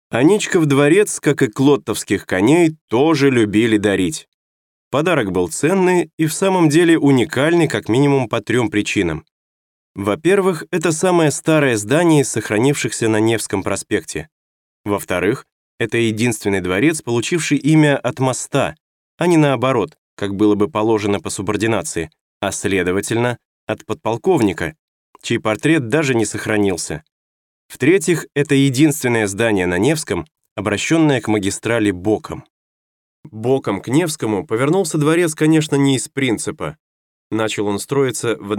Аничков дворец, как и клоттовских коней, тоже любили дарить. Подарок был ценный и в самом деле уникальный как минимум по 3 причинам. Во-первых, это самое старое здание из сохранившихся на Невском проспекте. Во-вторых, это единственный дворец, получивший имя от моста, а не наоборот, как было бы положено по субординации, а следовательно, от подполковника, чей портрет даже не сохранился. В-третьих, это единственное здание на Невском, обращенное к магистрали боком. Боком к Невскому повернулся дворец, конечно, не из принципа. Начал он строиться в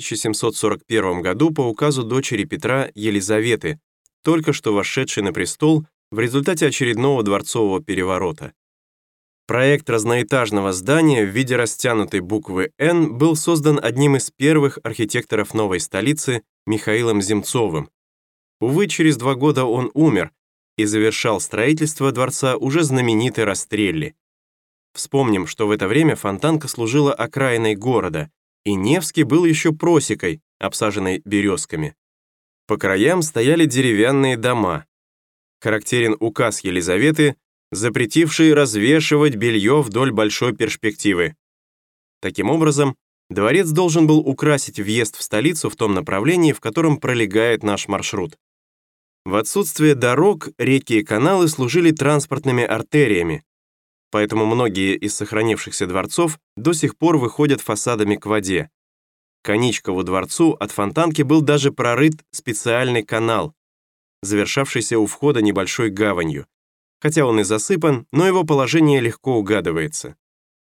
1741 году по указу дочери Петра Елизаветы, только что вошедшей на престол в результате очередного дворцового переворота. Проект разноэтажного здания в виде растянутой буквы «Н» был создан одним из первых архитекторов новой столицы Михаилом Земцовым. Увы, через 2 года он умер и завершал строительство дворца уже знаменитый Растрелли. Вспомним, что в это время Фонтанка служила окраиной города, и Невский был еще просекой, обсаженной березками. По краям стояли деревянные дома. Характерен указ Елизаветы, запретивший развешивать белье вдоль большой перспективы. Таким образом, дворец должен был украсить въезд в столицу в том направлении, в котором пролегает наш маршрут. В отсутствие дорог реки и каналы служили транспортными артериями, поэтому многие из сохранившихся дворцов до сих пор выходят фасадами к воде. К Аничкову дворцу от Фонтанки был даже прорыт специальный канал, завершавшийся у входа небольшой гаванью. Хотя он и засыпан, но его положение легко угадывается.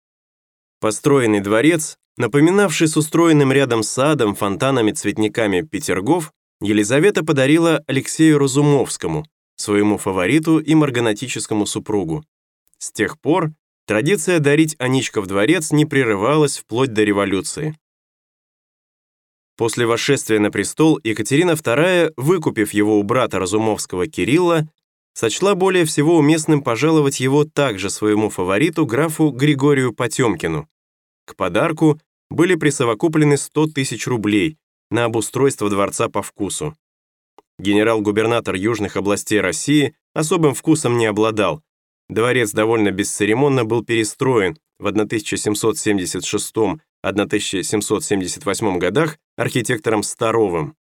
Построенный дворец, напоминавший с устроенным рядом садом, фонтанами, цветниками Петергоф, Елизавета подарила Алексею Разумовскому, своему фавориту и марганатическому супругу. С тех пор традиция дарить Аничков дворец не прерывалась вплоть до революции. После восшествия на престол Екатерина II, выкупив его у брата Разумовского Кирилла, сочла более всего уместным пожаловать его также своему фавориту графу Григорию Потемкину. К подарку были присовокуплены 100 000 рублей на обустройство дворца по вкусу. Генерал-губернатор южных областей России особым вкусом не обладал. Дворец довольно бесцеремонно был перестроен в 1776-1778 годах архитектором Старовым.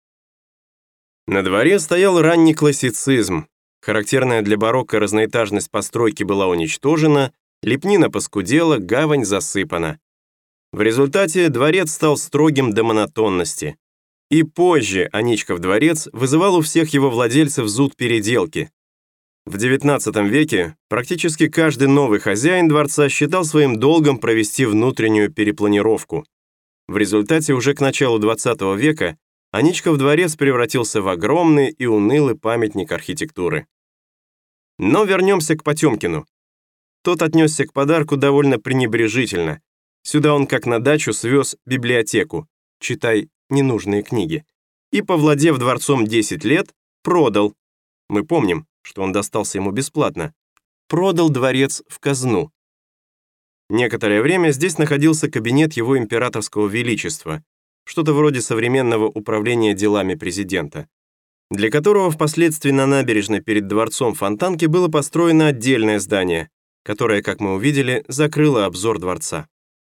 На дворе стоял ранний классицизм. Характерная для барокко разноэтажность постройки была уничтожена, лепнина поскудела, гавань засыпана. В результате дворец стал строгим до монотонности. И позже Аничков дворец вызывал у всех его владельцев зуд переделки. В XIX веке практически каждый новый хозяин дворца считал своим долгом провести внутреннюю перепланировку. В результате уже к началу XX века Аничков дворец превратился в огромный и унылый памятник архитектуры. Но вернемся к Потемкину. Тот отнесся к подарку довольно пренебрежительно. Сюда он как на дачу свез библиотеку, читай, ненужные книги, и, повладев дворцом 10 лет, продал. Мы помним, что он достался ему бесплатно. Продал дворец в казну. Некоторое время здесь находился кабинет его императорского величества, что-то вроде современного управления делами президента, для которого впоследствии на набережной перед дворцом Фонтанки было построено отдельное здание, которое, как мы увидели, закрыло обзор дворца.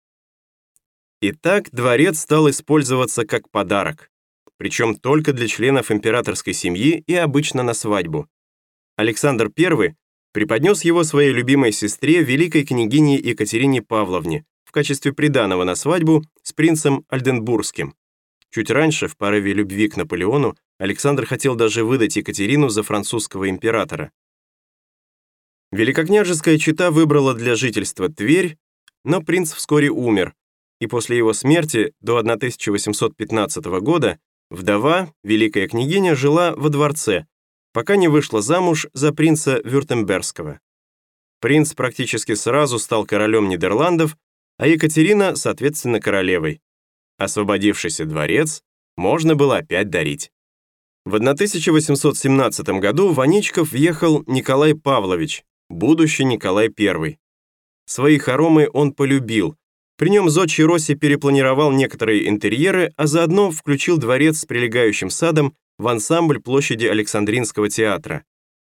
Итак, дворец стал использоваться как подарок, причем только для членов императорской семьи и обычно на свадьбу. Александр I преподнес его своей любимой сестре, великой княгине Екатерине Павловне, в качестве приданого на свадьбу с принцем Ольденбургским. Чуть раньше, в порыве любви к Наполеону, Александр хотел даже выдать Екатерину за французского императора. Великокняжеская чета выбрала для жительства Тверь, но принц вскоре умер, и после его смерти до 1815 года вдова, великая княгиня, жила во дворце, пока не вышла замуж за принца Вюртембергского. Принц практически сразу стал королем Нидерландов, а Екатерина, соответственно, королевой. Освободившийся дворец можно было опять дарить. В 1817 году в Аничков въехал Николай Павлович, будущий Николай I. Свои хоромы он полюбил. При нем зодчий Росси перепланировал некоторые интерьеры, а заодно включил дворец с прилегающим садом в ансамбль площади Александринского театра.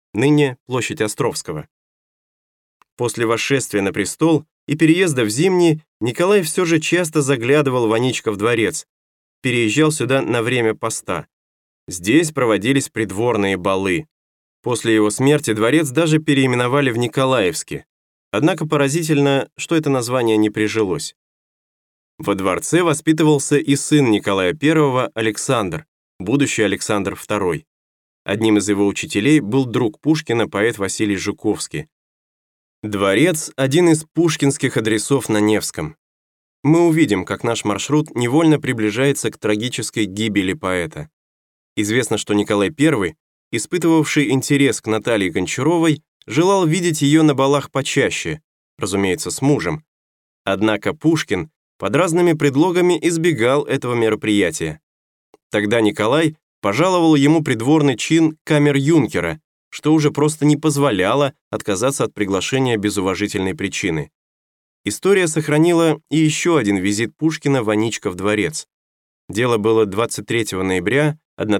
ныне площадь Островского. После восшествия на престол и переезда в Зимний Николай все же часто заглядывал в Аничков дворец, переезжал сюда на время поста. Здесь проводились придворные балы. После его смерти дворец даже переименовали в Николаевский. Однако поразительно, что это название не прижилось. Во дворце воспитывался и сын Николая I Александр, будущий Александр II. Одним из его учителей был друг Пушкина, поэт Василий Жуковский. Дворец – один из пушкинских адресов на Невском. Мы увидим, как наш маршрут невольно приближается к трагической гибели поэта. Известно, что Николай I, испытывавший интерес к Наталье Гончаровой, желал видеть ее на балах почаще, разумеется, с мужем. Однако Пушкин под разными предлогами избегал этого мероприятия. Тогда Николай пожаловал ему придворный чин камер-юнкера, что уже просто не позволяло отказаться от приглашения без уважительной причины. История сохранила и еще один визит Пушкина в Аничков дворец. Дело было 23 ноября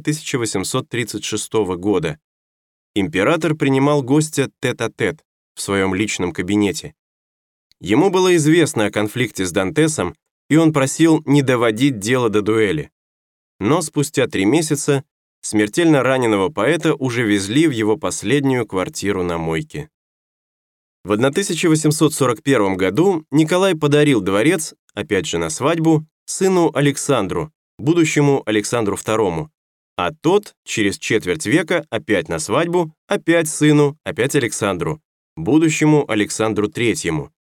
1836 года. Император принимал гостя тет-а-тет в своем личном кабинете. Ему было известно о конфликте с Дантесом, и он просил не доводить дело до дуэли. Но спустя 3 месяца смертельно раненого поэта уже везли в его последнюю квартиру на Мойке. В 1841 году Николай подарил дворец, опять же на свадьбу, сыну Александру, будущему Александру II, а тот через четверть века опять на свадьбу, опять сыну, опять Александру, будущему Александру III.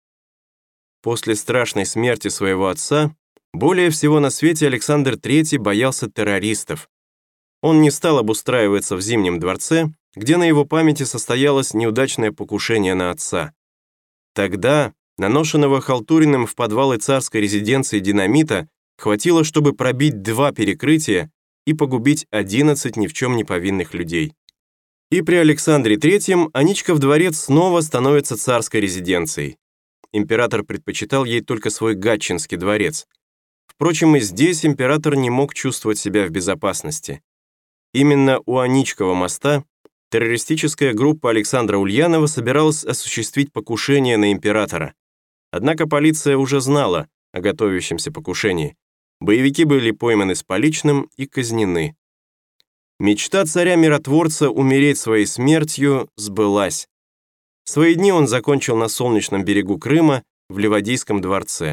После страшной смерти своего отца более всего на свете Александр III боялся террористов. Он не стал обустраиваться в Зимнем дворце, где на его памяти состоялось неудачное покушение на отца. Тогда наношенного Халтуриным в подвалы царской резиденции динамита хватило, чтобы пробить 2 перекрытия и погубить 11 ни в чем не повинных людей. И при Александре III Аничков дворец снова становится царской резиденцией. Император предпочитал ей только свой Гатчинский дворец. Впрочем, и здесь император не мог чувствовать себя в безопасности. Именно у Аничкова моста террористическая группа Александра Ульянова собиралась осуществить покушение на императора. Однако полиция уже знала о готовящемся покушении. Боевики были пойманы с поличным и казнены. Мечта царя-миротворца умереть своей смертью сбылась. Свои дни он закончил на солнечном берегу Крыма в Ливадийском дворце.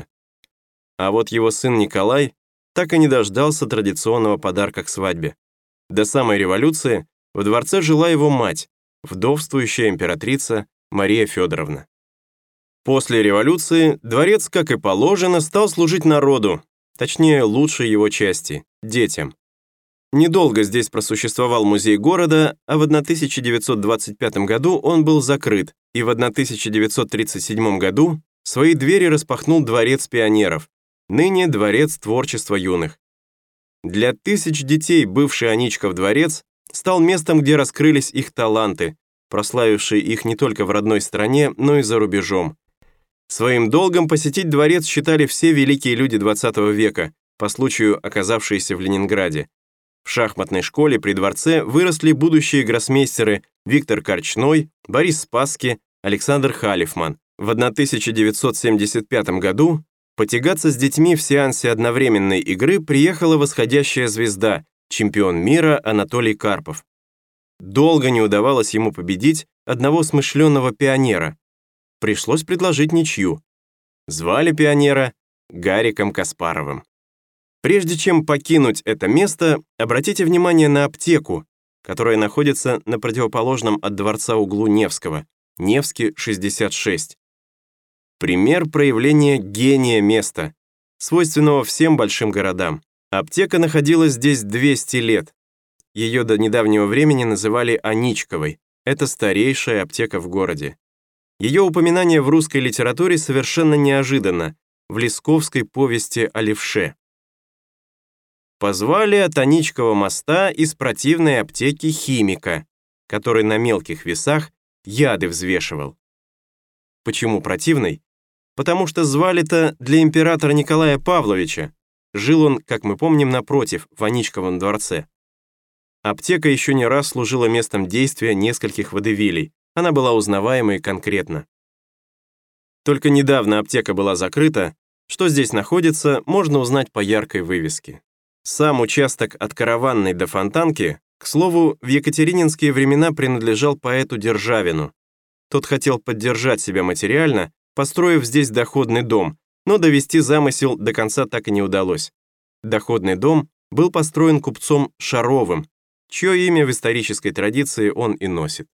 А вот его сын Николай так и не дождался традиционного подарка к свадьбе. До самой революции в дворце жила его мать, вдовствующая императрица Мария Федоровна. После революции дворец, как и положено, стал служить народу, точнее, лучшей его части – детям. Недолго здесь просуществовал музей города, а в 1925 году он был закрыт, и в 1937 году свои двери распахнул Дворец пионеров, ныне Дворец творчества юных. Для тысяч детей бывший Аничков дворец стал местом, где раскрылись их таланты, прославившие их не только в родной стране, но и за рубежом. Своим долгом посетить дворец считали все великие люди XX века, по случаю оказавшиеся в Ленинграде. В шахматной школе при дворце выросли будущие гроссмейстеры Виктор Корчной, Борис Спасский, Александр Халифман. В 1975 году потягаться с детьми в сеансе одновременной игры приехала восходящая звезда, чемпион мира Анатолий Карпов. Долго не удавалось ему победить одного смышленного пионера. Пришлось предложить ничью. Звали пионера Гариком Каспаровым. Прежде чем покинуть это место, обратите внимание на аптеку, которая находится на противоположном от дворца углу Невского, Невский, 66. Пример проявления гения места, свойственного всем большим городам. Аптека находилась здесь 200 лет. Ее до недавнего времени называли Аничковой. Это старейшая аптека в городе. Ее упоминание в русской литературе совершенно неожиданно, в Лесковской повести о левше. Позвали от Аничкова моста из противной аптеки химика, который на мелких весах яды взвешивал. Почему противный? Потому что звали-то для императора Николая Павловича. Жил он, как мы помним, напротив, в Аничковом дворце. Аптека еще не раз служила местом действия нескольких водевилей. Она была узнаваема и конкретна. Только недавно аптека была закрыта. Что здесь находится, можно узнать по яркой вывеске. Сам участок от Караванной до Фонтанки, к слову, в екатерининские времена принадлежал поэту Державину. Тот хотел поддержать себя материально, построив здесь доходный дом, но довести замысел до конца так и не удалось. Доходный дом был построен купцом Шаровым, чье имя в исторической традиции он и носит.